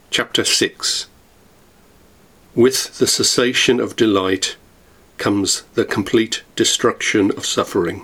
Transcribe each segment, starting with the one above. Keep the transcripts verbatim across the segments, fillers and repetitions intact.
Chapter six. With the cessation of delight comes the complete destruction of suffering.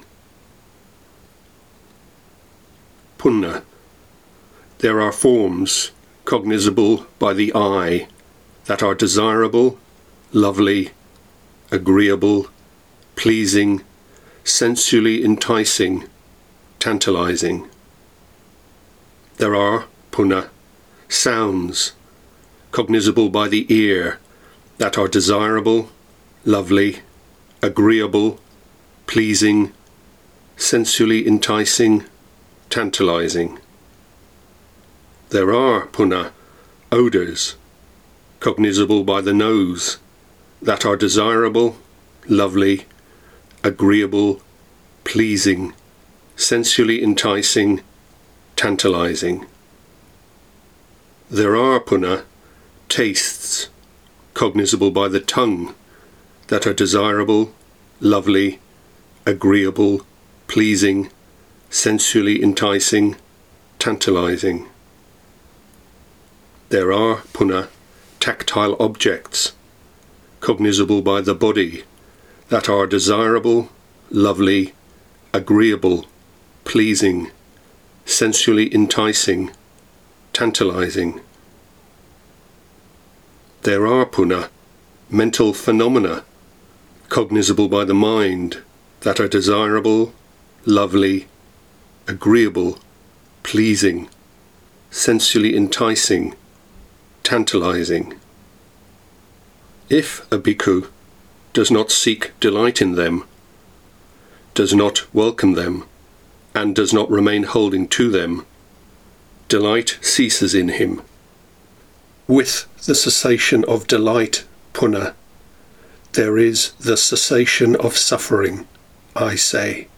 Punna. There are forms cognizable by the eye that are desirable, lovely, agreeable, pleasing, sensually enticing, tantalizing. There are, punna, sounds cognizable by the ear that are desirable, lovely, agreeable, pleasing, sensually enticing, tantalizing. There are, punna, odours cognizable by the nose that are desirable, lovely, agreeable, pleasing, sensually enticing, tantalizing. There are, punna, tastes cognizable by the tongue that are desirable, lovely, agreeable, pleasing, sensually enticing, tantalizing. There are, punna, tactile objects cognizable by the body that are desirable, lovely, agreeable, pleasing, sensually enticing, tantalizing. There are, punna, mental phenomena cognizable by the mind that are desirable, lovely, agreeable, pleasing, sensually enticing, tantalizing. If a bhikkhu does not seek delight in them, does not welcome them, and does not remain holding to them, delight ceases in him. With the cessation of delight, punna, there is the cessation of suffering, I say.